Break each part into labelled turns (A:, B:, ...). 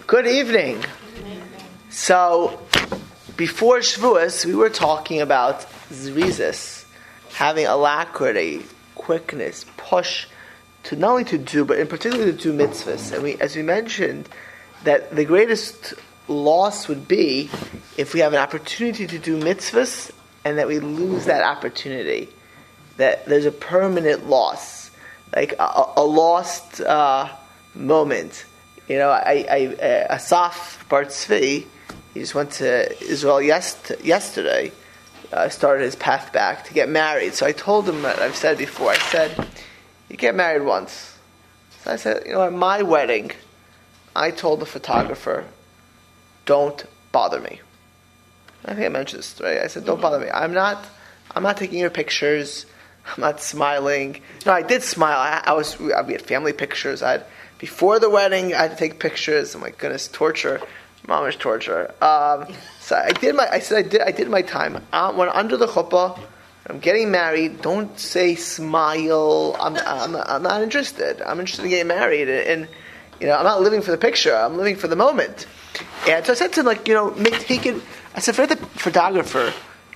A: Good evening. So, before Shavuos, we were talking about zrizis, having alacrity, quickness, push to not only to do, but in particular to do mitzvahs. And as we mentioned, that the greatest loss would be if we have an opportunity to do mitzvahs and that we lose that opportunity. That there's a permanent loss, like a lost moment. You know, Asaf Bar Tzvi, he just went to Israel yesterday, started his path back to get married. So I told him, I've said before, I said, you get married once. So I said, at my wedding, I told the photographer, don't bother me. I think I mentioned this, right? I said, don't bother me. I'm not taking your pictures. I'm not smiling. No, I did smile. We had family pictures. Before the wedding, I had to take pictures. Oh my goodness, torture, mamish torture. So I did my time. When under the chuppah, I'm getting married. Don't say smile. I'm not interested. I'm interested in getting married, and I'm not living for the picture. I'm living for the moment. And so I said to him, take it. I said for the photographer,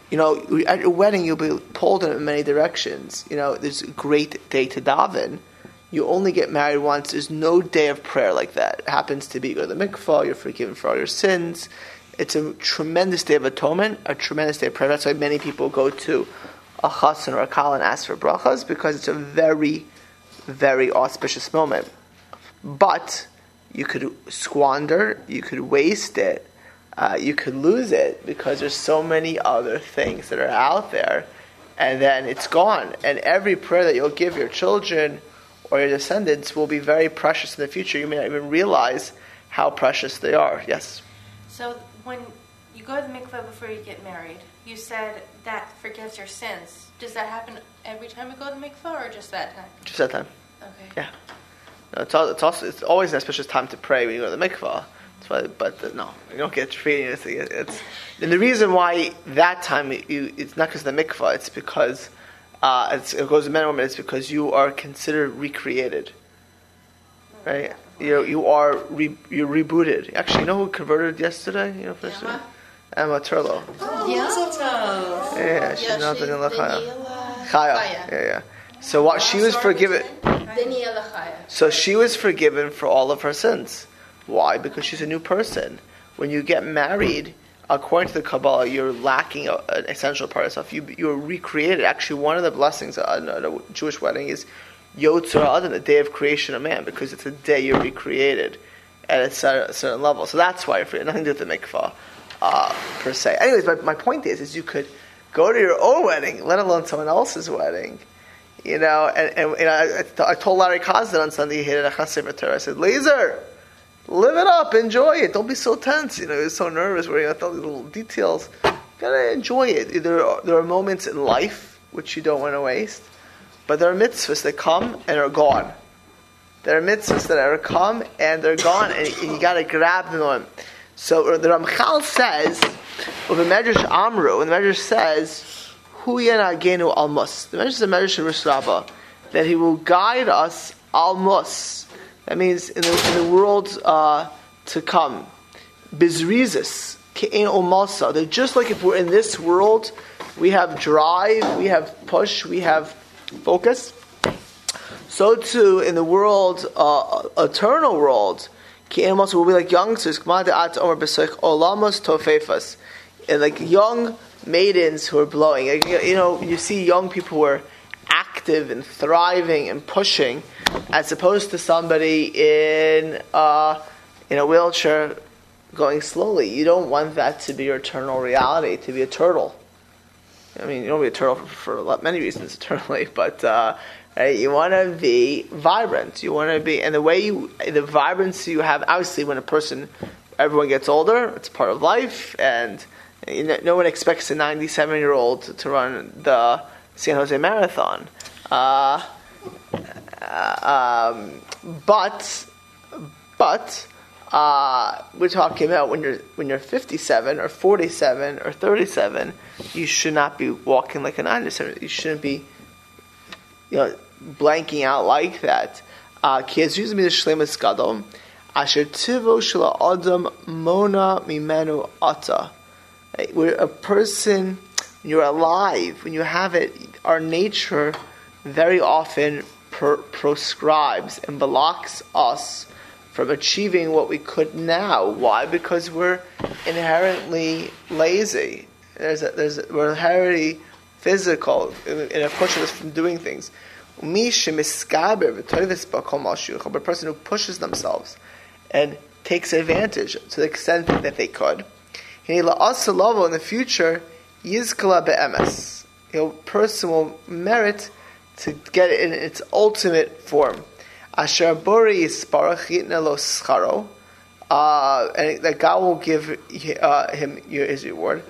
A: at your wedding you'll be pulled in many directions. There's a great day to daven. You only get married once. There's no day of prayer like that. It happens to be you go to the mikvah, you're forgiven for all your sins. It's a tremendous day of atonement, a tremendous day of prayer. That's why many people go to a chassan or a kala and ask for brachas, because it's a very, very auspicious moment. But you could squander, you could waste it, you could lose it, because there's so many other things that are out there, and then it's gone. And every prayer that you'll give your children or your descendants will be very precious in the future. You may not even realize how precious they are. Yes?
B: So when you go to the mikveh before you get married, you said that forgives your sins. Does that happen every time you go to the mikveh, or just that time?
A: Just that time.
B: Okay.
A: Yeah. No, it's always an auspicious time to pray when you go to the mikveh. That's why, no, you don't get free. And the reason why that time it's not because of the mikveh. It's because it goes to men and women. It's because you are considered recreated, right? You're rebooted. Actually, who converted yesterday? Emma Turlo.
C: Oh,
A: yeah, she's not the Chaya. Chaya. Yeah. So what she was forgiven. So she was forgiven for all of her sins. Why? Because she's a new person. When you get married, according to the Kabbalah, you're lacking an essential part of stuff. You're recreated. Actually, one of the blessings on a Jewish wedding is Yotzar Adam, the day of creation of man, because it's a day you're recreated at a certain level. So that's why you're free. Nothing to do with the mikvah per se. Anyways, my point is you could go to your own wedding, let alone someone else's wedding. And I told Larry Kazdan on Sunday, he hated a chassid v'torah. I said, Laser, live it up, enjoy it. Don't be so tense. He was so nervous where you got all these little details. You gotta enjoy it. There are moments in life which you don't want to waste, but there are mitzvahs that come and are gone. There are mitzvahs that are come and they're gone, and you gotta grab them on. So the Ramchal says, of the Medrash Amru, and the Medrash says, Hu yanagenu almus. The Medrash is a Medrash of Rosh Rabbah, that he will guide us almus. That means in the world to come. Bizrizis, ke'en omasa. They're just like if we're in this world, we have drive, we have push, we have focus. So too, in the world, eternal world, ke'en omasa will be like youngsters, olamos tofefas. And like young maidens who are blowing. You see young people who are active and thriving and pushing, as opposed to somebody in a wheelchair going slowly. You don't want that to be your eternal reality, to be a turtle. I mean, you don't be a turtle for many reasons eternally, but you want to be vibrant. You want to be, and the vibrancy you have, obviously when everyone gets older, it's part of life, and no one expects a 97-year-old to run the San Jose Marathon. But we're talking about when you're 57 or 47 or 37, you should not be walking like a 97. You shouldn't be, blanking out like that. Asher tivo shela adam mona mimenu ata. Where a person, when you're alive, when you have it, our nature very often proscribes and blocks us from achieving what we could now. Why? Because we're inherently lazy. We're inherently physical, and it pushes us from doing things. A person who pushes themselves and takes advantage to the extent that they could. In the future, person will merit to get it in its ultimate form. And that God will give him his reward.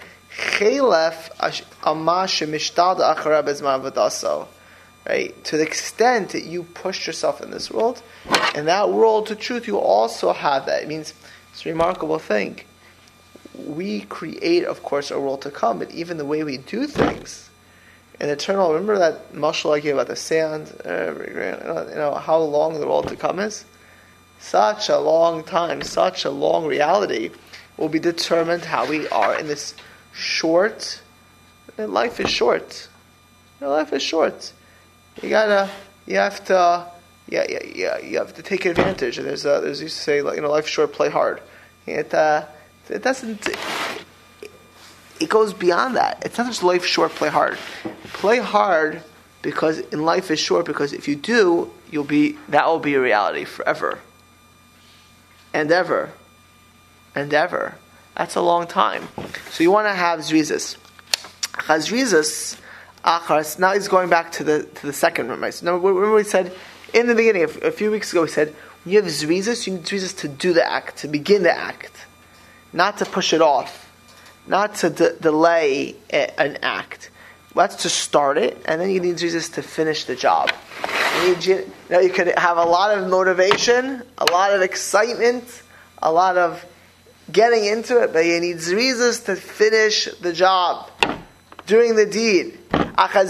A: Right? To the extent that you pushed yourself in this world, in that world, to truth, you also have that. It means it's a remarkable thing. We create, of course, a world to come, but even the way we do things, in eternal, remember that mashal I gave about the sand, how long the world to come is? Such a long time, such a long reality will be determined how we are in this short, and life is short. Life is short. You have to take advantage. There's used to say, life's short, play hard. It doesn't. It goes beyond that. It's not just life short, play hard. Play hard because in life is short. Because if you do, that will be a reality forever, and ever, and ever. That's a long time. So you want to have zrizas. Zrizas. Now he's going back to the second room. Right? So now, remember we said in the beginning, a few weeks ago, we said when you have zrizas, you need zrizas to do the act, to begin the act, not to push it off, not to delay an act. That's to start it, and then you need zrizas to finish the job. You could have a lot of motivation, a lot of excitement, a lot of getting into it, but you need zrizas to finish the job, doing the deed. But the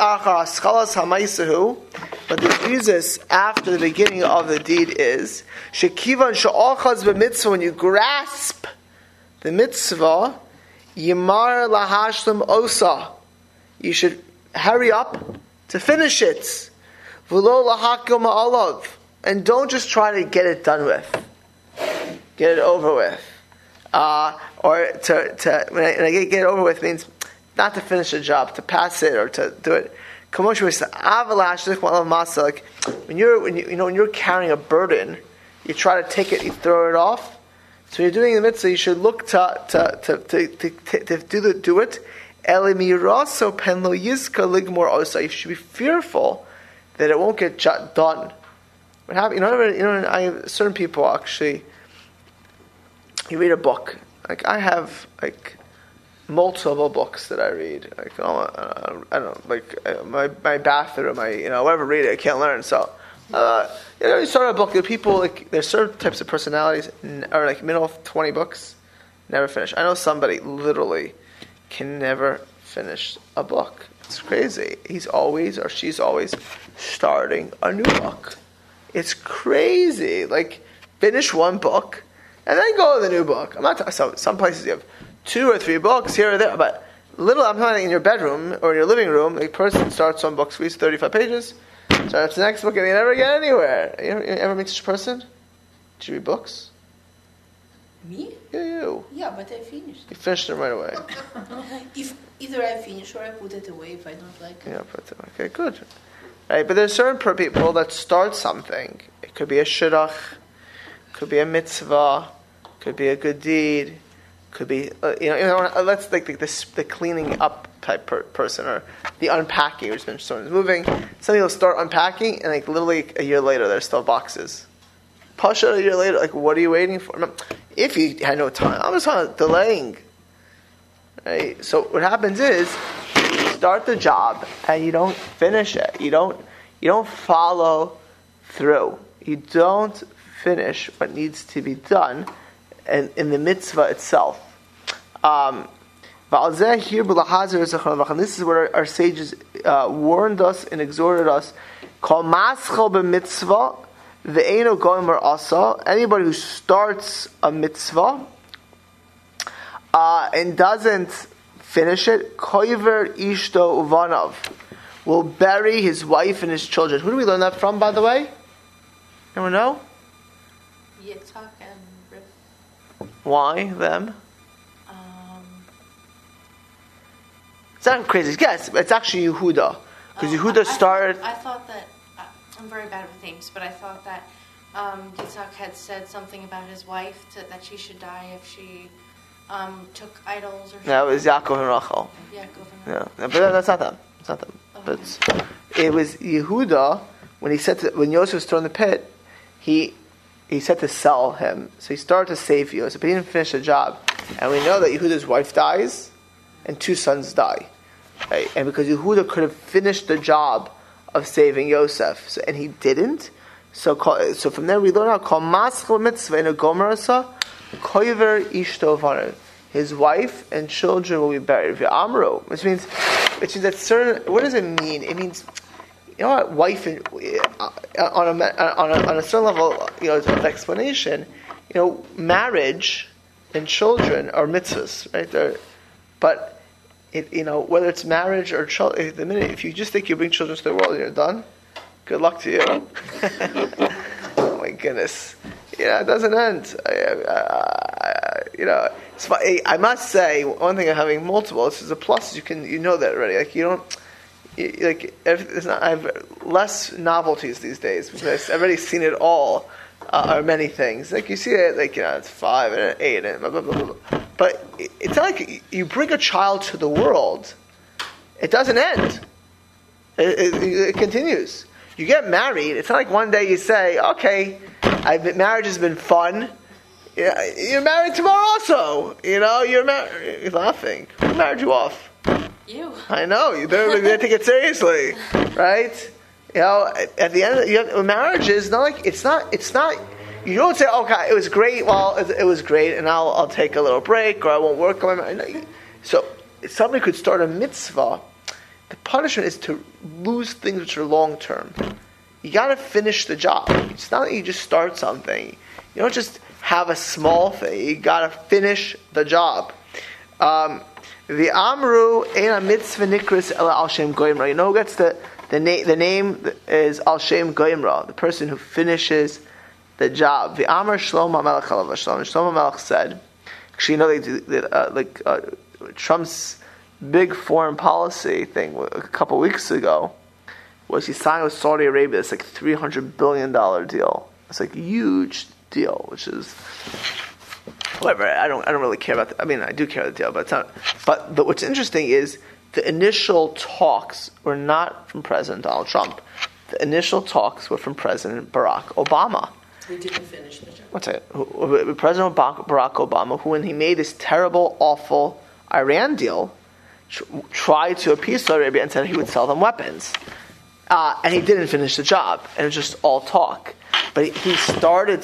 A: zrizas after the beginning of the deed is when you grasp the mitzvah, yimar lahashlim osa. You should hurry up to finish it. V'lo lahakim ma'alav, and don't just try to get it done with, get it over with. Or when I get it over with means not to finish the job, to pass it or to do it. Like when you're carrying a burden, you try to take it, you throw it off. So you're doing the mitzvah, you should look to do it. You should be fearful that it won't get done. What happened? Certain people actually. You read a book. Like I have multiple books that I read. I don't know, my bathroom, whatever read it, I can't learn. So, you start a book. There are people there's certain types of personalities are middle of 20 books, never finish. I know somebody literally can never finish a book. It's crazy. He's always or she's always starting a new book. It's crazy. Finish one book and then go to the new book. I'm not some places you have 2 or 3 books here or there, but I'm talking in your bedroom or your living room. The person starts one book, reads 35 pages, starts the next book, and you never get anywhere. You ever meet such a person? Did you read books?
C: Me?
A: Yeah, you.
C: Yeah, but I finished.
A: You finished them right away.
C: If either I finish or I put it away if I don't like it.
A: Yeah, put it away. Okay, good. Right, but there's certain people that start something. It could be a shidduch, could be a mitzvah, could be a good deed. Could be, let's the cleaning up type person or the unpacking, which means someone's moving. Some people start unpacking and literally a year later there's still boxes. Pasha a year later, what are you waiting for? If you had no time, I'm just kind of delaying. Right? So what happens is you start the job and you don't finish it. You don't follow through. You don't finish what needs to be done. And in the mitzvah itself. And this is what our sages warned us and exhorted us. Call maschal b'mitzvah ve'eno gomer asa, anybody who starts a mitzvah and doesn't finish it, koiver ishto uvanav, will bury his wife and his children. Who do we learn that from, by the way? Anyone know?
B: Yitzhak and Rivka.
A: Why them? It's not a crazy guess, but it's actually Yehuda. Because Yehuda started...
B: I thought that... I'm very bad with names, but I thought that Yitzhak had said something about his wife, that she should die if she took idols or something.
A: No, it was Yaakov and Rachel.
B: Yeah,
A: but that's not them. It's not them. But it was Yehuda, when Yosef was thrown in the pit, he said to sell him. So he started to save Yosef, but he didn't finish the job. And we know that Yehuda's wife dies, and 2 sons die. Right? And because Yehuda could have finished the job of saving Yosef, and he didn't, so from there we learn how called maschel mitzvah in a gomerasa, koiver ishto v'aner. His wife and children will be buried. V'amru, which means that certain. What does it mean? It means, you know what, wife and on a certain level, of explanation. Marriage and children are mitzvahs, right? But whether it's marriage or children, the minute if you just think you bring children to the world and you're done, good luck to you. Oh my goodness, it doesn't end. I must say one thing of having multiple. This is a plus. You know that already. I have less novelties these days because I've already seen it all. Or many things. You see it, it's 5 and 8 and blah, blah, blah, blah. But it's not like you bring a child to the world, it doesn't end. It continues. You get married, it's not like one day you say, okay, marriage has been fun. You're married tomorrow also. You're married. You're laughing. Who married you off?
B: You.
A: I know. You better take it seriously. Right? At the end of marriage is not like it's not. You don't say, "Okay, it was great." Well, it was great, and I'll take a little break, or I won't work on my marriage. So, if somebody could start a mitzvah, the punishment is to lose things which are long term. You got to finish the job. It's not that you just start something. You don't just have a small thing. You got to finish the job. The Amru Eina Mitzvah Nikris Ela Al Shem Goimra. Who gets the name is Al Shem Goimra, the person who finishes the job. The Amr Shlomo Melech Alav Shalom. Shlomo Melech said, Trump's big foreign policy thing a couple weeks ago was he signed with Saudi Arabia. It's $300 billion deal. It's a huge deal, which is whatever. I don't really care about that. I mean, I do care about the deal, but it's not. But what's interesting is the initial talks were not from President Donald Trump. The initial talks were from President Barack Obama.
C: He didn't finish the job.
A: What's it? President Barack Obama, who when he made this terrible, awful Iran deal, tried to appease Saudi Arabia and said he would sell them weapons. And he didn't finish the job. And it was just all talk. But he started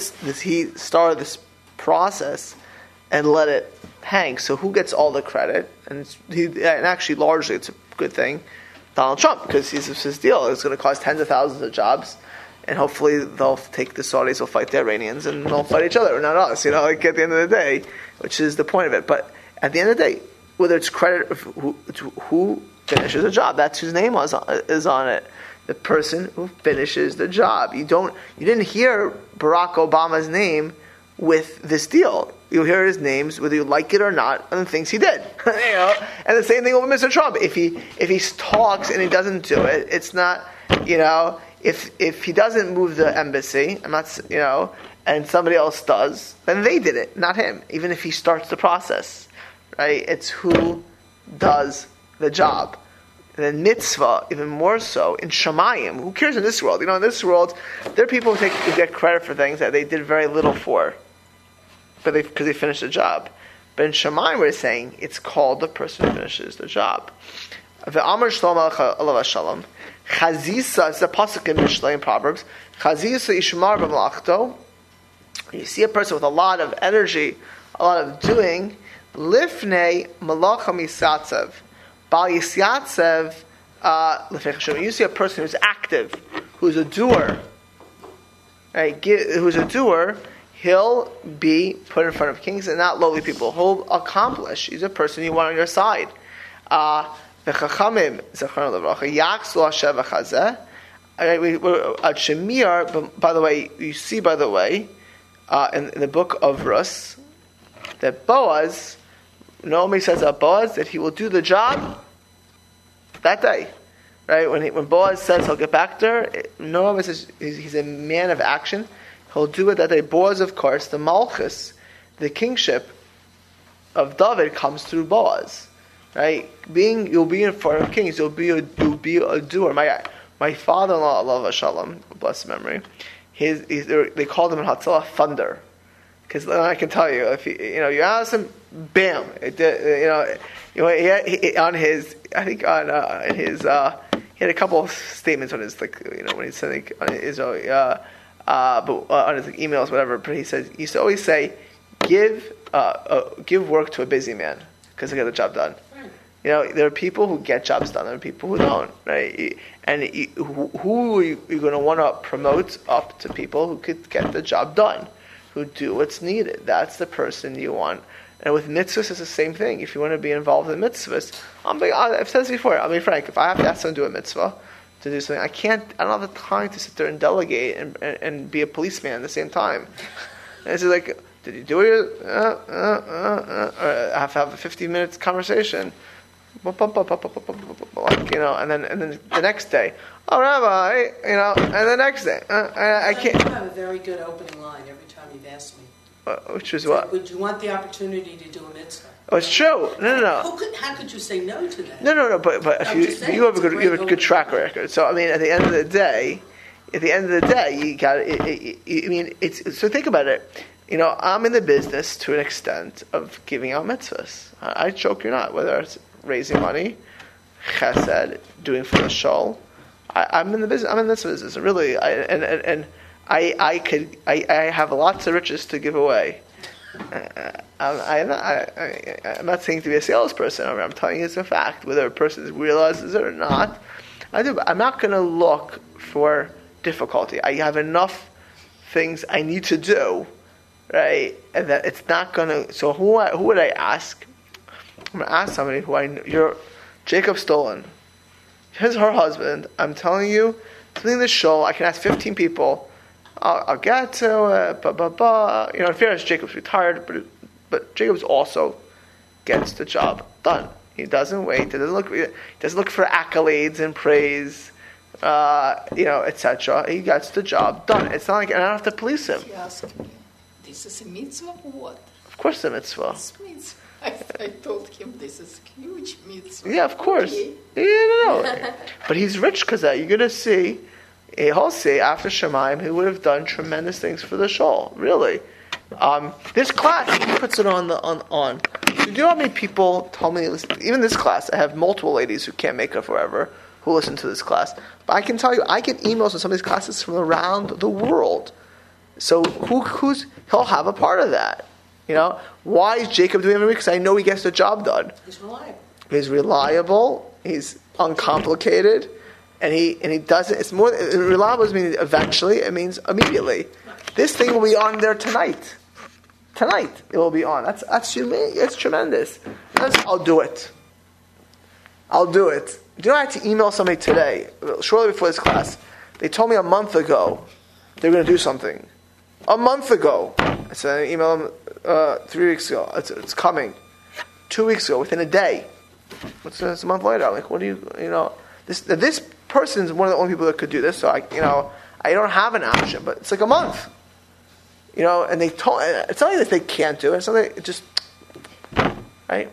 A: this process and let it hang. So who gets all the credit? And actually, largely, it's a good thing. Donald Trump, because his deal is going to cause tens of thousands of jobs, and hopefully they'll take the Saudis, will fight the Iranians, and they'll fight each other, not us. At the end of the day, which is the point of it. But at the end of the day, whether it's credit who finishes the job, that's whose name is on it. The person who finishes the job. You didn't hear Barack Obama's name with this deal. You hear his names, whether you like it or not, on the things he did. And the same thing with Mr. Trump. If he talks and he doesn't do it, it's not. If he doesn't move the embassy, and somebody else does, then they did it, not him. Even if he starts the process, right? It's who does the job. And then mitzvah, even more so, in Shamayim. Who cares in this world? In this world, there are people who get credit for things that they did very little for, because they finished the job. But in Shamayim, we're saying it's called the person who finishes the job. Ve'amar Shlomo alav shalom, chazisa, it's a pasuk in Mishlei in Proverbs, chazisa ishmar b'malachto. You see a person with a lot of energy, a lot of doing, lifnei malacha misatzev. You see a person who's active, who's a doer. right, who's a doer, he'll be put in front of kings and not lowly people. He'll accomplish. He's a person you want on your side. V'chachamim zacharnu levracha yachzu Hashem v'chazeh. We're at Shemir. By the way, you see, in the book of Rus, that Boaz, Naomi says about Boaz that he will do the job that day. Right? When Boaz says he'll get back to her, Naomi says he's a man of action. He'll do it that day. Boaz, of course, the Malchus, the kingship of David comes through Boaz. Right? You'll be in front of kings. You'll be a doer. My father-in-law, Allah Shalom, blessed memory, they called him in Hatzalah Thunder. Because I can tell you, if you ask him, bam, he had a couple of statements on his when he's sending on Israel, but on his emails, whatever. But he used to always say, give work to a busy man because they get the job done. There are people who get jobs done. There are people who don't, right? And who are you going to want to promote up to people who could get the job done, who do what's needed? That's the person you want. And with mitzvahs, it's the same thing. If you want to be involved in mitzvahs, I've said this before. I'll be frank. If I have to ask someone to do a mitzvah, to do something, I don't have the time to sit there and delegate and be a policeman at the same time. And it's like, did you do it? Or I have to have a 15-minute conversation. And then the next day, Rabbi, and the next day, I can't.
C: You have a very good opening line every time you've asked me.
A: Which is what?
C: Would you want the opportunity to do a mitzvah?
A: Oh, it's true. No.
C: How could you say no to that?
A: No. But if you have a good track record. So at the end of the day, you got. So think about it. I'm in the business to an extent of giving out mitzvahs. I joke, you're not. Whether it's raising money, chesed, doing for the shul. I'm in the business. I'm in this business. Really, I have lots of riches to give away. I'm not saying to be a salesperson. I'm telling you it's a fact. Whether a person realizes it or not, I do. But I'm not going to look for difficulty. I have enough things I need to do, right? And that it's not going to. So who would I ask? I'm going to ask somebody who I know. You're Jacob Stolen. Here's her husband. I'm telling you, something in the show, I can ask 15 people. I'll get to it. In fairness, Jacob's retired, but Jacob's also gets the job done. He doesn't wait. He doesn't look for accolades and praise, etc. He gets the job done. It's not like I don't have to police him.
C: He asked me, "This is a mitzvah or what?"
A: Of course, it's a mitzvah.
C: It's mitzvah. I told him this is huge mitzvah.
A: Yeah, of course. Okay. Yeah, but he's rich because that. You're going to see, he'll say after Shemaim, he would have done tremendous things for the shul. Really. This class, he puts it on. Do you know how many people told me, listen, even this class, I have multiple ladies who can't make it forever who listen to this class. But I can tell you, I get emails on some of these classes from around the world. So he'll have a part of that. Why is Jacob doing every week? Because I know he gets the job done.
C: He's reliable.
A: He's uncomplicated, and he does it. It's more reliable. Means eventually. It means immediately. This thing will be on there tonight. Tonight it will be on. That's tremendous. I'll do it. Do you know I had to email somebody today, shortly before this class? They told me a month ago they were going to do something. A month ago. I sent an email 3 weeks ago. It's coming. 2 weeks ago, within a day. It's a month later. I'm like, what do you this person is one of the only people that could do this, so I don't have an option, but it's like a month. And they told, it's not like that they can't do it, it's not like it just, right?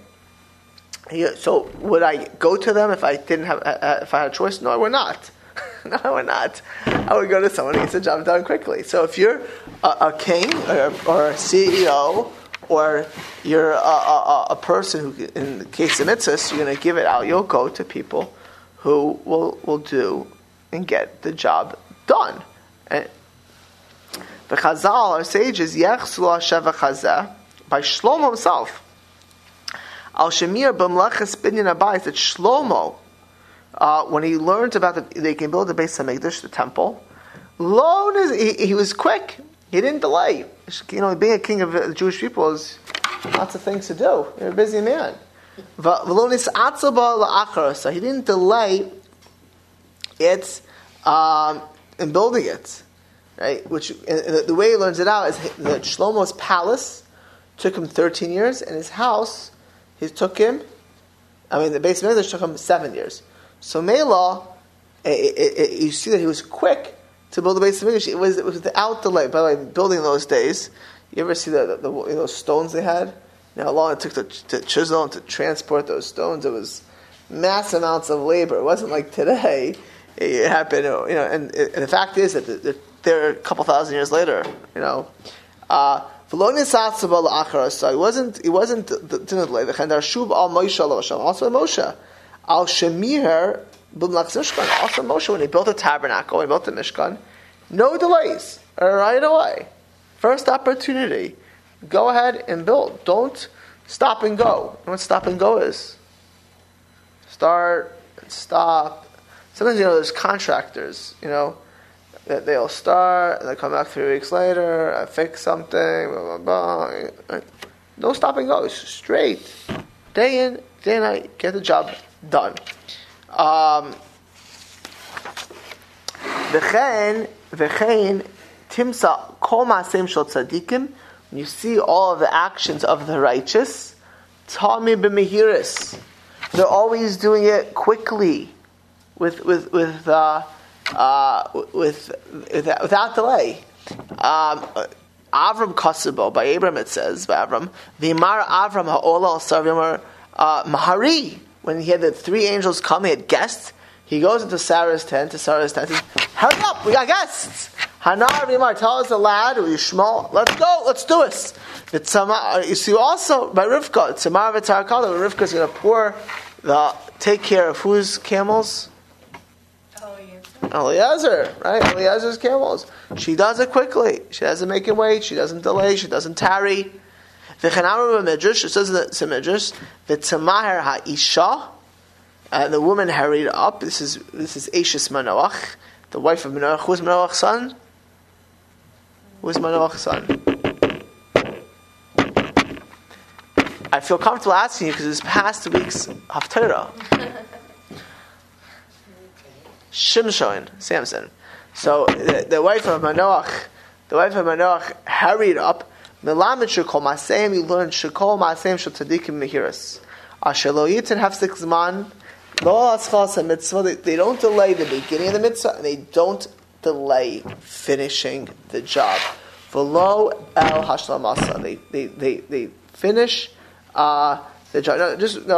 A: So would I go to them if I if I had a choice? No, I would not. No, I would not. I would go to someone who gets the job done quickly. So if you're a king or a CEO, or you're a person who, in the case of mitzvahs, you're going to give it out, you'll go to people who will do and get the job done. And the Chazal, our sages, Yechzu Sheva Chazeh, by Shlomo himself, Al Shemir b'mlachas binyan habayis, that Shlomo, when he learned about they can build the Beis Hamikdash, the temple, he was quick. He didn't delay. Being a king of the Jewish people is lots of things to do. You're a busy man. So he didn't delay it in building it. Right? Which the way he learns it out is that Shlomo's palace took him 13 years, and his house, the Beis Mikdash took him 7 years. So Mela, you see that he was quick to build the Beis Mikdash. It was without delay. By the way, building in those days, you ever see those stones they had? How long it took to chisel and to transport those stones? It was mass amounts of labor. It wasn't like today. It happened, and the fact is that they're a couple thousand years later. He wasn't didn't delay. Also Moshe. Al Shemir. Also Moshe, when he built the tabernacle, when he built the Mishkan, no delays, right away. First opportunity, go ahead and build. Don't stop and go. You know what stop and go is? Start and stop. Sometimes, there's contractors, that they'll start, and they come back 3 weeks later, fix something, blah, blah, blah. No stop and go. It's straight. Day in, day and night, get the job done. V'chein timsa kol ma'aseim shel tzadikim. When you see all of the actions of the righteous, tami b'mehiris. They're always doing it quickly, without delay. Avram Kasabo, by Abram it says, by Avram, V'imar Avram ha'ola al-sarvimar mahari. When he had the 3 angels come, he had guests. He goes into Sarah's tent. He says, "Hurry up, we got guests." Hanar V'imar, tell us the lad, or Yishmael, let's go, let's do this. You see also by Rivka, Tzamar v'Tarakala, Rivka's going to take care of whose camels? Eliezer, right? Eliezer's camels. She does it quickly. She doesn't make him wait. She doesn't delay. She doesn't tarry. It says in the Midrash, "V'tzamaher ha'isha," and the woman hurried up. This is Eishes Manoach, the wife of Manoach. Who's Manoach's son? Who's Manoach's son? I feel comfortable asking you because this past week's Haftarah. Shimshon, Samson. So the wife of Manoach hurried up. Melamed shekol ma'aseim, you learn shekol ma'aseim shel tzadikim mehiras. Asher lo yitin hafzik zman, lo aschas mitzvah. They don't delay the beginning of the mitzvah, and they don't delay finishing the job. V'lo el hashlamasa. They finish the job.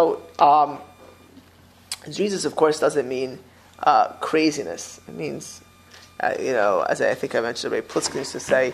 A: Jesus, of course, doesn't mean craziness. It means, as I think I mentioned, Ray Pliskin used to say,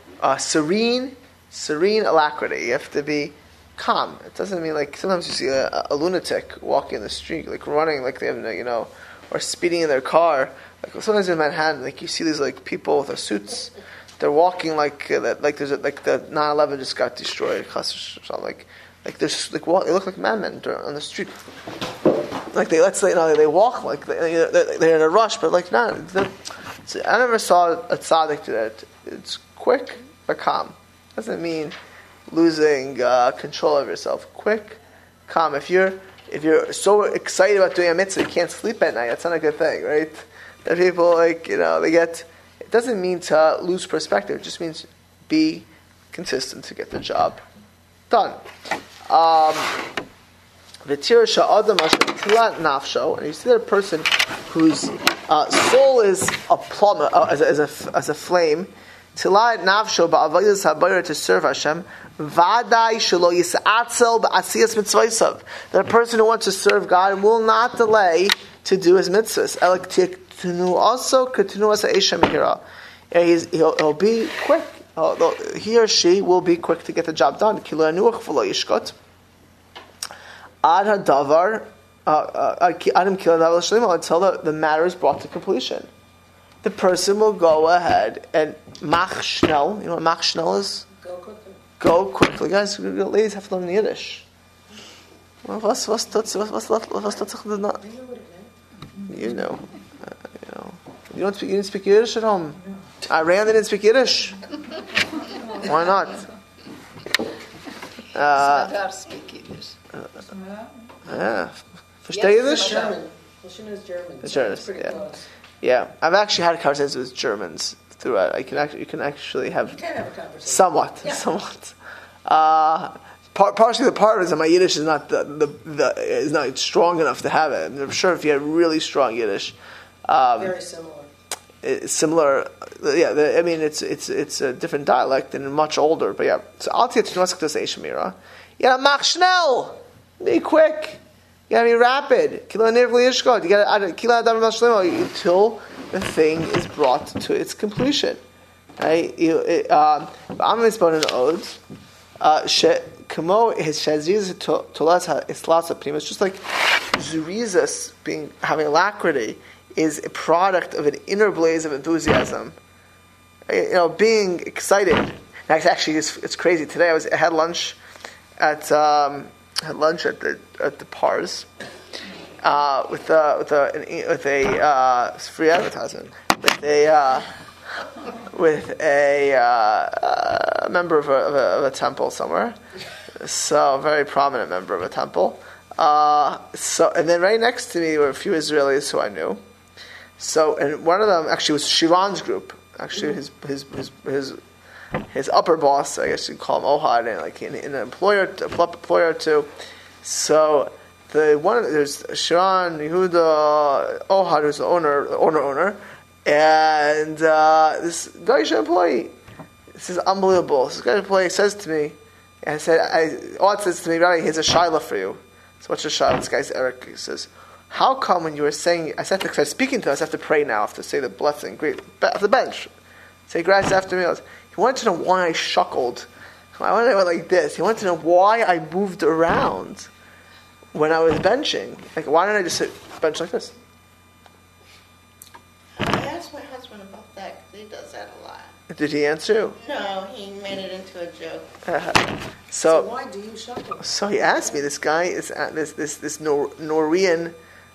A: serene alacrity. You have to be calm. It doesn't mean like sometimes you see a lunatic walking in the street, like running, like they have, or speeding in their car. Like sometimes in Manhattan, like you see these like people with their suits. They're walking like there's like the 9/11 just got destroyed. Like there's they look like madmen on the street. Like they walk like they're in a rush, but like I never saw a tzaddik do that. It's quick but calm. Doesn't mean losing control of yourself. Quick, calm. If you're so excited about doing a mitzvah, you can't sleep at night. That's not a good thing, right? That people they get. It doesn't mean to lose perspective. It just means be consistent to get the job done. And you see that a person whose soul is a plumber, as a flame, tilat nafsho ba'avodas habayra, to serve Hashem, vaday shelo yisatzel ba'asiyas mitzvaysav. That a person who wants to serve God will not delay to do his mitzvahs. He'll be quick. He or she will be quick to get the job done. Until the matter is brought to completion. The person will go ahead and mach schnell. You know what mach schnell is? Go quickly. Guys, ladies have to learn Yiddish. Was You didn't speak Yiddish at home? Rand didn't speak Yiddish. Why not?
C: Smadar speak Yiddish.
A: Verstehe Yiddish?
C: German. Well, she knows German.
A: It's pretty close. Yeah, I've actually had conversations with Germans throughout. You can actually have.
C: You can have a conversation.
A: Somewhat. Partially the part is that my Yiddish is not is not strong enough to have it. I'm sure if you had really strong Yiddish,
C: very similar.
A: Similar, yeah. It's a different dialect and much older. But yeah, so I'll tell you to say Shemira. Yeah, mach schnell, be quick. You gotta be rapid. You gotta until the thing is brought to its completion. Right? I'm misponing odes. Kamo his shazizas tolas islasa pnima. It's just like zurizas having alacrity is a product of an inner blaze of enthusiasm. Being excited. Actually, it's crazy. Today I had lunch at the Pars with a free advertisement with a member of a temple somewhere. So a very prominent member of a temple. And then right next to me were a few Israelis who I knew. So, and one of them actually was Shiran's group. Actually, his upper boss, I guess you'd call him Ohad, and like in an employer or two. So there's Shiran Yehuda Ohad, who's the owner, and this Geisha employee. This is unbelievable. This Geisha employee says to me, Ohad says to me, Rabbi, here's a shaila for you. So what's your shaila? This guy's Eric. He says, how come when you were saying, I said to speaking to us, I have to pray now, I have to say the blessing, great, off the bench. Say gracias after meals. He wanted to know why I shuckled. I wanted to know like this. He wanted to know why I moved around when I was benching. Like, why didn't I just bench like this?
C: I asked my husband about that because he does that a lot.
A: Did he answer you?
C: No, he made it into a joke.
A: So
C: why do you shuckle?
A: So he asked me. This guy is this Norwegian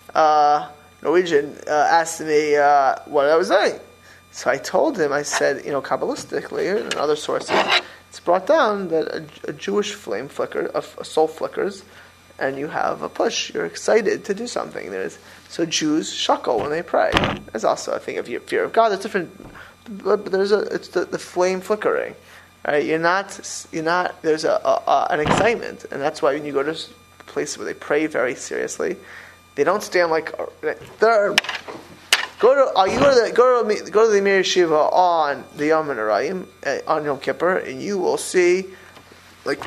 A: asked me what I was doing. So I told him. I said, Kabbalistically and in other sources, it's brought down that a Jewish flame flicker, a soul flickers, and you have a push. You're excited to do something. So Jews shuckle when they pray. There's also a thing of fear of God. It's different, but it's the flame flickering. Right? You're not. There's an excitement, and that's why when you go to places where they pray very seriously, they don't stand like they're. Go to the Mir Yeshiva on the Yom Narayim on Yom Kippur, and you will see like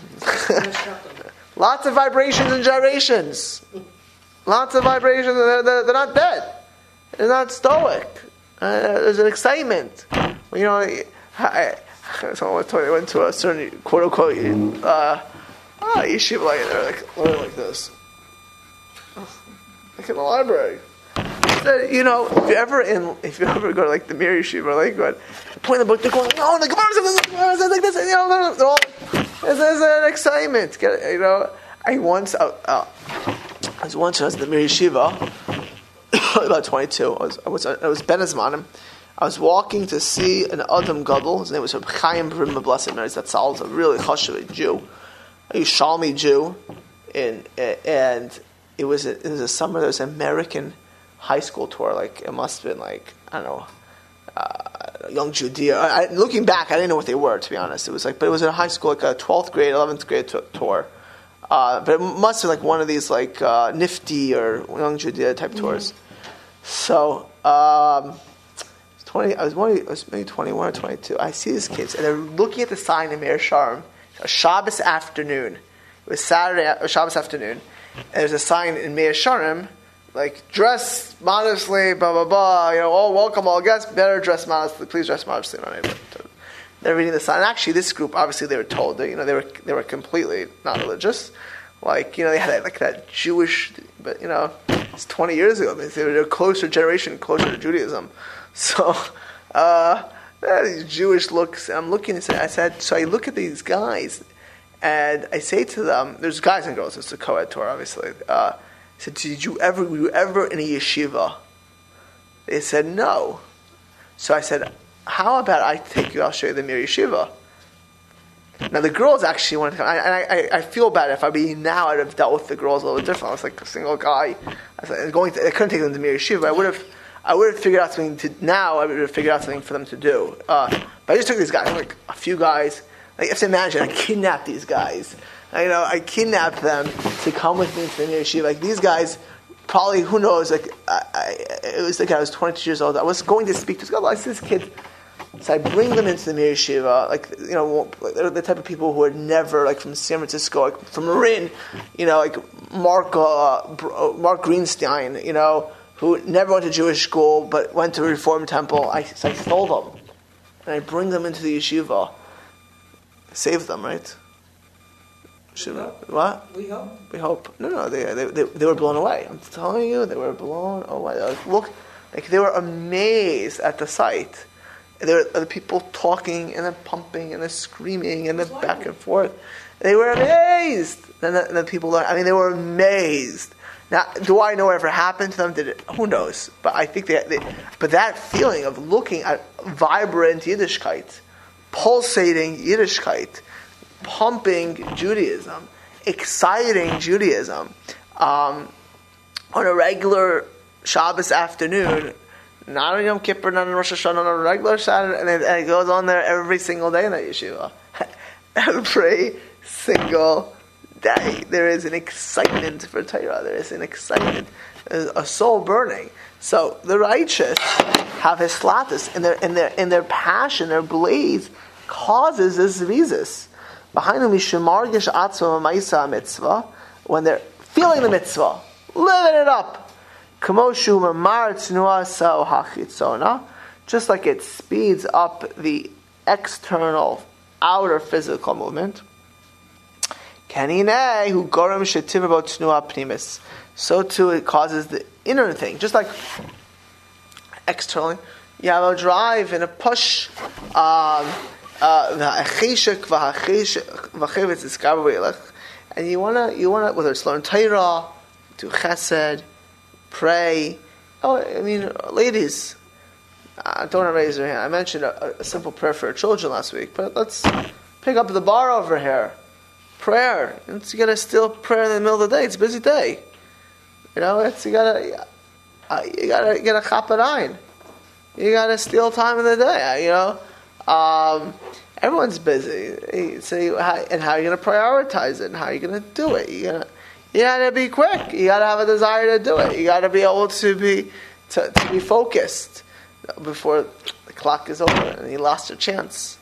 A: lots of vibrations and gyrations. Lots of vibrations. They're not dead. They're not stoic. There's an excitement. So I went to a certain quote unquote yeshiva like they're like this, like in the library. If you ever go to like the Mir Yeshiva or like what, point in the book, they're going, the Gemara says like this, there's an excitement. I was once when I was in the Mir Yeshiva, about 22. I was Ben Azmanim. I was walking to see an Adam Gadol. His name was Chaim Brim Blessed Mary Zatzal, a really chashuv Jew, a Yerushalmi Jew, and it was a summer. There was an American high school tour. Like it must have been like Young Judea. Looking back, I didn't know what they were, to be honest. It was but it was in high school, like a 12th grade, 11th grade tour. But it must have been like one of these like Nifty or Young Judea type tours. So I was maybe 21 or 22. I see these kids, and they're looking at the sign in Meir Sharm. A Shabbos afternoon. It was Shabbos afternoon, and there's a sign in Meir Sharm, like dress modestly, blah blah blah. Welcome all guests. Better dress modestly. Please dress modestly. They're reading the sign. And actually, this group obviously they were told that they were completely not religious. Like they had like that Jewish, but it's 20 years ago. They were a closer generation, closer to Judaism. So these Jewish looks. And I'm looking. I said. So I look at these guys, and I say to them, "There's guys and girls. It's a co-ed tour, obviously." I said, were you ever in a yeshiva? They said no. So I said, how about I take you, I'll show you the Mir Yeshiva. Now the girls actually wanted to come, and I feel bad. If I'd be now, I'd have dealt with the girls a little different. I was like a single guy. I couldn't take them to Mir Yeshiva. I would have figured out something I would have figured out something for them to do. But I just took these guys, like a few guys. Like, you have to imagine, I kidnapped these guys. I kidnapped them to come with me to the Mir Yeshiva. Like, these guys, probably, who knows, like, it was like I was 22 years old. I was going to speak to this guy. I see this kid. So I bring them into the Mir Yeshiva, they're the type of people who are never, like, from San Francisco, like, from Marin, like Mark Greenstein, who never went to Jewish school, but went to a Reform temple. So I stole them. And I bring them into the yeshiva. Save them, right? What? We hope. No, they were blown away. I'm telling you, they were blown away. They were amazed at the sight. There were other people talking and then pumping and then screaming and then back and forth. They were amazed. And the people, they were amazed. Now, do I know what ever happened to them? Who knows? But I think but that feeling of looking at vibrant Yiddishkeit, pulsating Yiddishkeit, pumping Judaism, exciting Judaism, on a regular Shabbos afternoon, not on Yom Kippur, not on Rosh Hashanah, on a regular Saturday, and it goes on there every single day in that yeshiva. Every single day, there is an excitement for Torah. There is an excitement. There's a soul burning. So the righteous have hislatus in their passion, their blaze causes this zvizus. Behind them, mishemargish atzma ma'isa mitzvah, when they're feeling the mitzvah, living it up. Just like it speeds up the external, outer physical movement. So too it causes the inner thing. Just like externally, you have a drive and a push. And you wanna, whether it's learn Torah, do chesed, pray. Ladies, don't raise your hand. I mentioned a simple prayer for children last week, but let's pick up the bar over here. Prayer. You gotta still pray in the middle of the day. It's a busy day. You gotta chaparain. You gotta steal time in the day. Everyone's busy. So and how are you gonna prioritize it? And how are you gonna do it? You gotta be quick. You gotta have a desire to do it. You gotta be able to be focused before the clock is over and you lost your chance.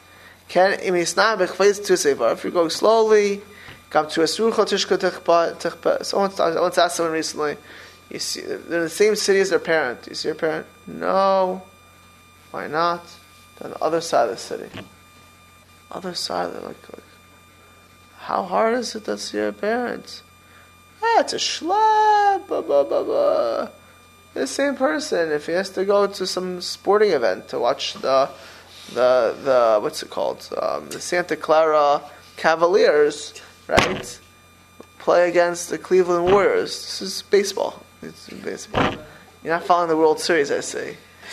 A: If you're going slowly, come to a someone asked someone recently, you see, they're in the same city as their parent. Do you see your parent? No. Why not? They're on the other side of the city. Other side, they're like how hard is it to see your parents? It's a schlep. Blah, blah, blah, blah. The same person, if he has to go to some sporting event to watch the what's it called? The Santa Clara Cavaliers, right? Play against the Cleveland Warriors. This is baseball. It's baseball. You're not following the World Series, I see.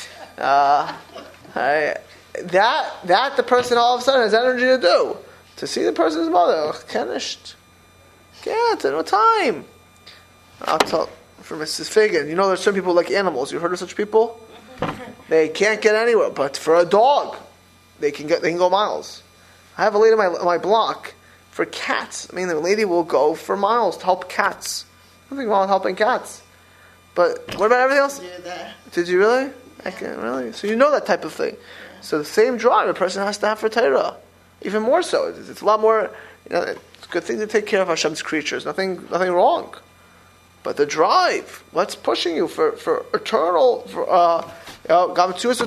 A: That the person all of a sudden has energy to do. To see the person's mother. Kenished. Can't, no time. I'll tell for Mrs. Fagan. There's some people like animals. You heard of such people? They can't get anywhere. But for a dog, they can go miles. I have a lady on my block for cats. The lady will go for miles to help cats. Nothing wrong with helping cats. But what about everything else? Did you really? I can't really. So that type of thing. So the same drive a person has to have for Torah. Even more so. It's a lot more. It's a good thing to take care of Hashem's creatures. Nothing wrong. But the drive, what's pushing you for eternal? There's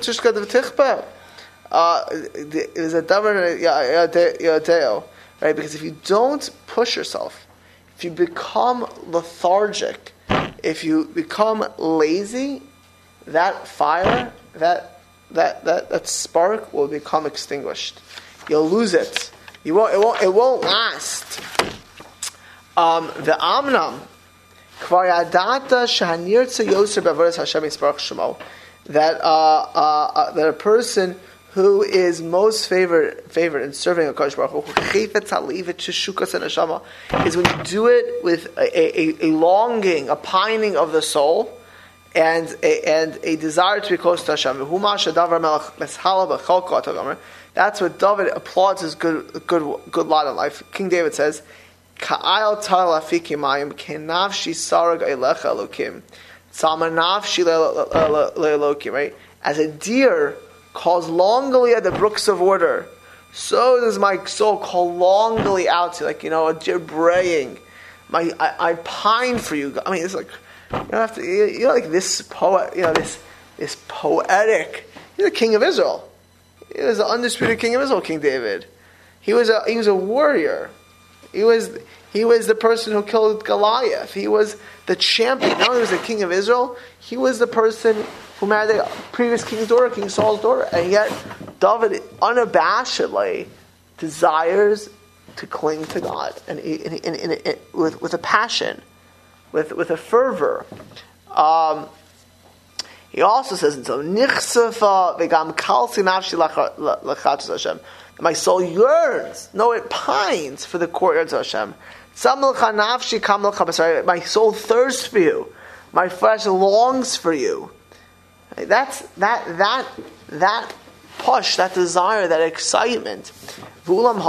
A: a davar, right? Because if you don't push yourself, if you become lethargic, if you become lazy, that fire, that spark will become extinguished. You'll lose it. It won't last. The Amnam. that a person who is most favored in serving a Kodesh Baruch Hu, is when you do it with a longing, a pining of the soul, and a desire to be close to Hashem. That's what David applauds his good lot in life. King David says, "Ka'ayil tal afiki mayim kenavshi sarag eilecha elokim, tzamanavshi leelokim." Right, as a deer calls longingly at the brooks of water, so does my soul call longingly out to, like, a deer braying. I pine for you. I mean, it's like you don't have to. Like this poet. This poetic. He's the king of Israel. He was the undisputed king of Israel, King David. He was a warrior. He was the person who killed Goliath. He was the champion. Not only was the king of Israel, he was the person who married the previous king's daughter, King Saul's daughter. And yet, David unabashedly desires to cling to God, and with a passion, with a fervor. He also says in some, my soul yearns, no, it pines for the courtyards of Hashem. My soul thirsts for you. My flesh longs for you. That's that push, that desire, that excitement. But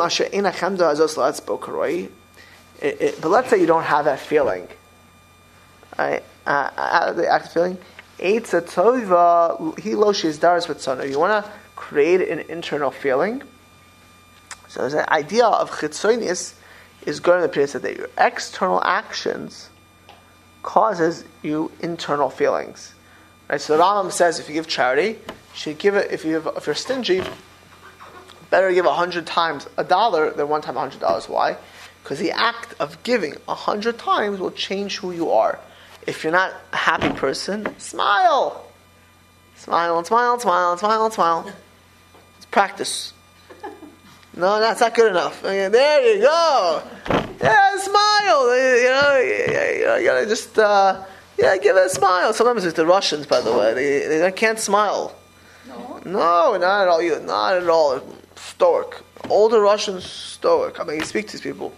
A: let's say you don't have that feeling. Right? The active feeling. You want to create an internal feeling. So the idea of chitzonius is going to the place that your external actions causes you internal feelings. Right? So the Rambam says if you give charity, you should give it. If you're stingy, better give 100 times $1 than one time $100. Why? Because the act of giving 100 times will change who you are. If you're not a happy person, smile. Smile and smile and smile and smile and smile. It's practice. No, that's not good enough. There you go. Yeah, smile. You gotta just give it a smile. Sometimes it's the Russians, by the way. They can't smile. No, not at all. Not at all. Stoic. Older Russians, stoic. I mean, you speak to these people.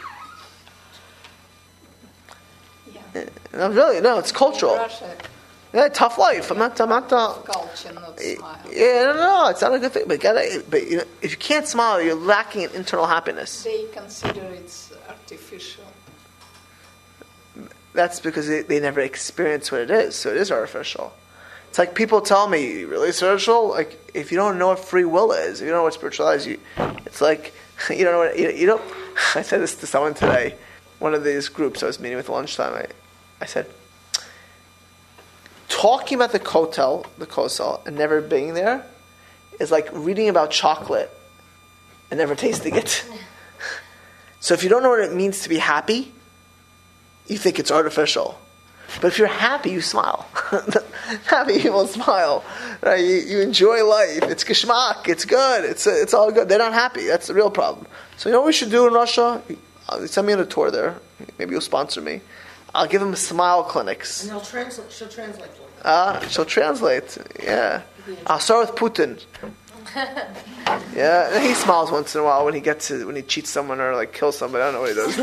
A: No, really, no, it's cultural.
C: Russia.
A: Yeah, tough life. I'm not.
C: Culture, not smile.
A: Yeah, no, it's not a good thing. But if you can't smile, you're lacking in internal happiness.
C: They consider it's artificial.
A: That's because they never experience what it is, so it is artificial. It's like people tell me, really spiritual? Like, if you don't know what free will is, if you don't know what spirituality is, it's like, you don't know what, you don't, I said this to someone today, one of these groups I was meeting with at lunchtime, I said, talking about the kosel, and never being there, is like reading about chocolate and never tasting it. So if you don't know what it means to be happy, you think it's artificial. But if you're happy, you smile. Happy people smile. Right? You enjoy life. It's geschmack. It's good. It's all good. They're not happy. That's the real problem. So you know what we should do in Russia? Send me on a tour there. Maybe you'll sponsor me. I'll give them smile clinics.
C: And she'll translate for you.
A: She'll translate. Yeah. I'll start with Putin. Yeah, he smiles once in a while when he cheats someone or like kills somebody. I don't know what he does.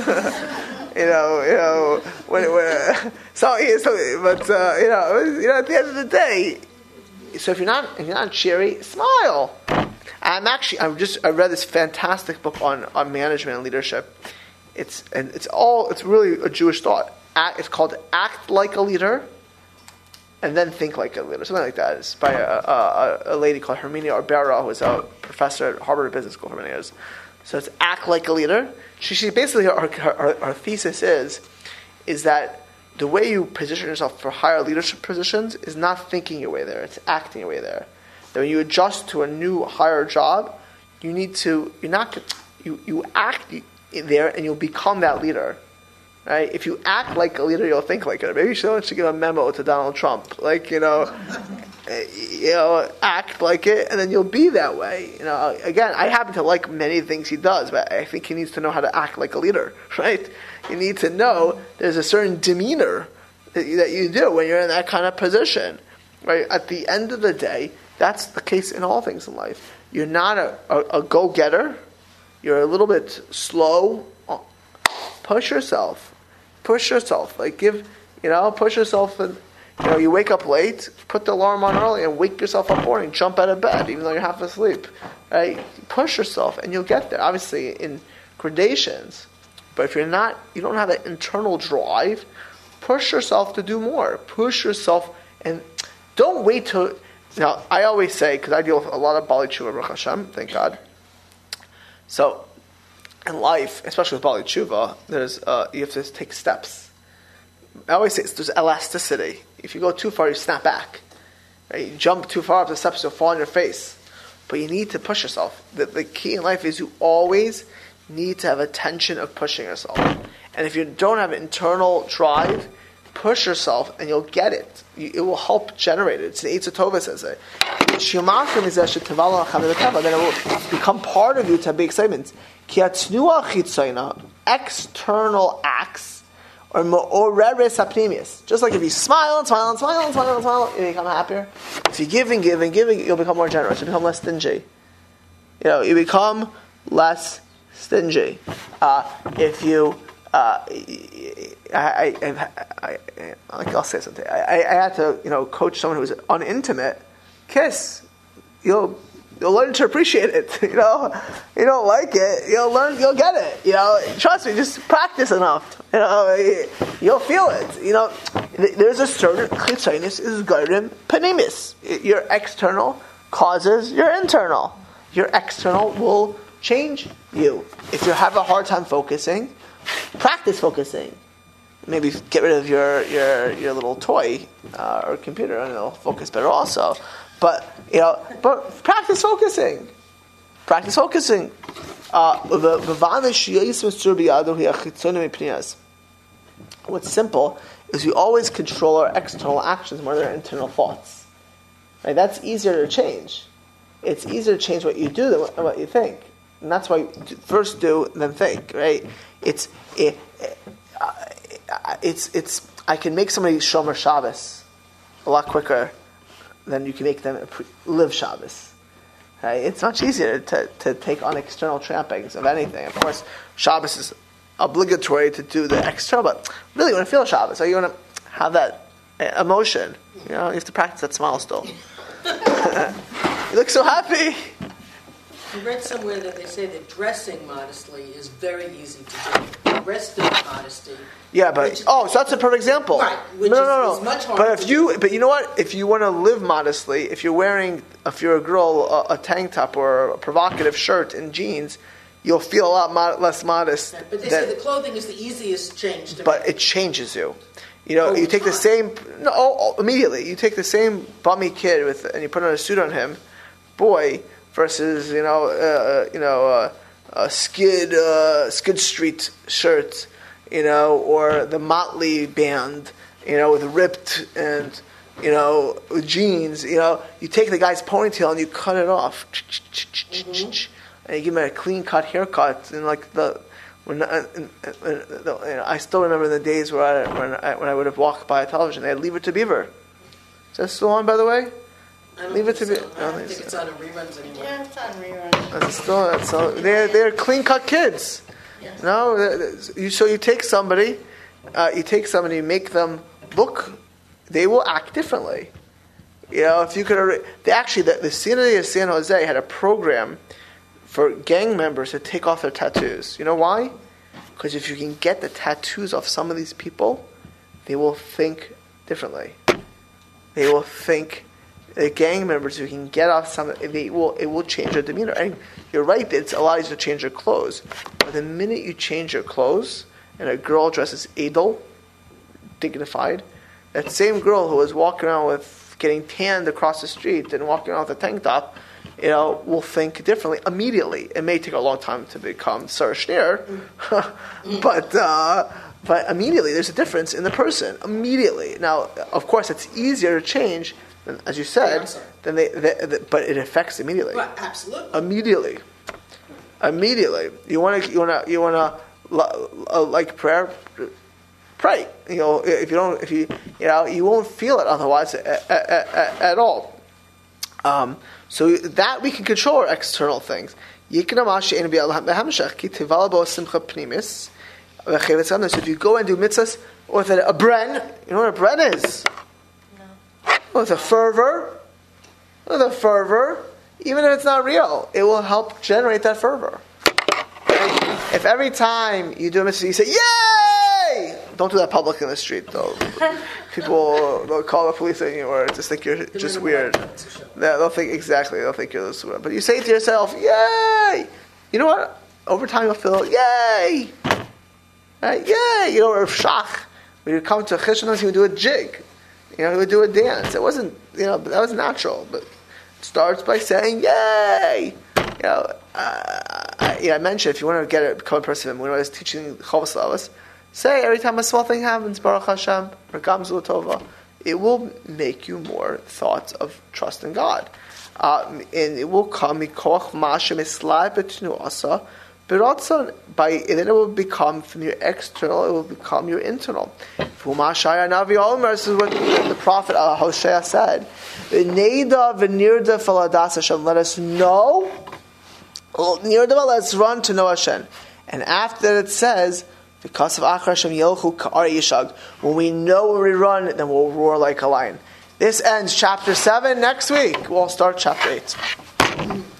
A: At the end of the day, so if you're not cheery, smile. I read this fantastic book on management and leadership. It's really a Jewish thought. It's called Act Like a Leader, and then Think Like a Leader. Something like that. It's by a lady called Herminia Arbera, who was a professor at Harvard Business School for many years. So it's Act Like a Leader. She basically, her thesis is that the way you position yourself for higher leadership positions is not thinking your way there, it's acting your way there. That when you adjust to a new higher job, you act there and you'll become that leader. Right? If you act like a leader, you'll think like it. Maybe you should give a memo to Donald Trump, act like it, and then you'll be that way. Again, I happen to like many things he does, but I think he needs to know how to act like a leader. Right? You need to know there's a certain demeanor that you do when you're in that kind of position. Right? At the end of the day, that's the case in all things in life. You're not a go-getter. You're a little bit slow. Push yourself. Push yourself. Push yourself. And you wake up late, put the alarm on early, and wake yourself up morning. Jump out of bed, even though you're half asleep. Right? Push yourself, and you'll get there. Obviously, in gradations. But if you don't have that internal drive, push yourself to do more. Push yourself, and don't wait till. Now, I always say, because I deal with a lot of Bali Tshuva, Baruch Hashem, thank God. So, in life, especially with Bali Tshuva, you have to take steps. I always say there's elasticity. If you go too far, you snap back. Right? You jump too far up the steps, you'll fall on your face. But you need to push yourself. The key in life is you always need to have a tension of pushing yourself. And if you don't have internal drive, push yourself and you'll get it. It will help generate it. It's an Eitz Tova says it. Then it will become part of you to have big excitement. External acts or me'oreres hapnimis. Just like if you smile and smile and smile and smile and smile, you become happier. If you give and give and give, you'll become more generous. You become less stingy. You become less stingy. If you I'll say something. I had to, coach someone who was unintimate. Kiss. You'll learn to appreciate it. You don't like it. You'll learn. You'll get it. Trust me. Just practice enough. You'll feel it. There's a certain chitzonis is garim panimis. Your external causes your internal. Your external will change you. If you have a hard time focusing, practice focusing. Maybe get rid of your little toy or computer, and it'll focus better also. But practice focusing. Practice focusing. What's simple is we always control our external actions more than our internal thoughts. Right? That's easier to change. It's easier to change what you do than what you think. And that's why first do, then think, right? I can make somebody Shomer Shabbos a lot quicker than you can make them live Shabbos. Right? It's much easier to take on external trappings of anything. Of course, Shabbos is obligatory to do the external, but really you want to feel Shabbos, so you want to have that emotion. You have to practice that smile still. You look so happy.
D: I read somewhere that they say that dressing modestly is very easy to do. The rest of modesty.
A: Yeah, but so that's a perfect example.
D: Right. Which is much harder.
A: But you know what? If you want to live modestly, if you're a girl, a tank top or a provocative shirt and jeans, you'll feel a lot less modest.
D: Right. But they say the clothing is the easiest change to
A: But it changes you. You take the same. Immediately. You take the same bummy kid and you put on a suit on him, boy. Versus a Skid Street shirt, or the Motley band, with ripped and with jeans. You take the guy's ponytail and you cut it off, and you give him a clean cut haircut. And I still remember the days when I would have walked by a television. They had Leave It to Beaver. Is that still on, by the way?
D: Leave It to Beaver. I don't think it's on reruns anymore.
B: Yeah, it's on reruns.
A: So they're clean cut kids. Yes. No, so you take somebody, you make them look. They will act differently. If you could, the City of San Jose had a program for gang members to take off their tattoos. You know why? Because if you can get the tattoos off some of these people, they will think differently. They will think. The gang members who can get off it will change their demeanor. And you're right, it's a lot easier to change your clothes. But the minute you change your clothes and a girl dresses edel, dignified, that same girl who was walking around with getting tanned across the street and walking around with a tank top, will think differently immediately. It may take a long time to become Sarah Schneer, but immediately there's a difference in the person. Immediately. Now, of course, it's easier to change. As you said, then but it affects immediately.
D: Right, absolutely.
A: Immediately. You want to like prayer. pray. You won't feel it otherwise at all. So that we can control our external things. So if you go and do mitzvahs with a bren, you know what a bren is?
B: No.
A: With a fervor, even if it's not real, it will help generate that fervor. If every time you do a mitzvah, you say, "Yay!" Don't do that public in the street, though. People will call the police on you or just think you're just weird. They'll think you're this weird. But you say to yourself, "Yay!" You know what? Over time you'll feel, "Yay!" Right? Yay! You know, or Shach, when you come to a chishon, he would do a jig. He would do a dance. It wasn't, that was natural. But it starts by saying, "Yay!" I mentioned if you want to become a person, when I was teaching Chovos Lavos, say every time a small thing happens, Baruch Hashem, or Gamzu Tova, it will make you more thoughts of trust in God. And it will come, and then it will become from your external, it will become your internal. This is what the prophet Hosea said. Let us know, let's run to know Hashem. And after that it says, because of Achar Hashem Yelchu Ka'ar Yishag. When we know where we run, then we'll roar like a lion. This ends chapter 7. Next week, we'll start chapter 8.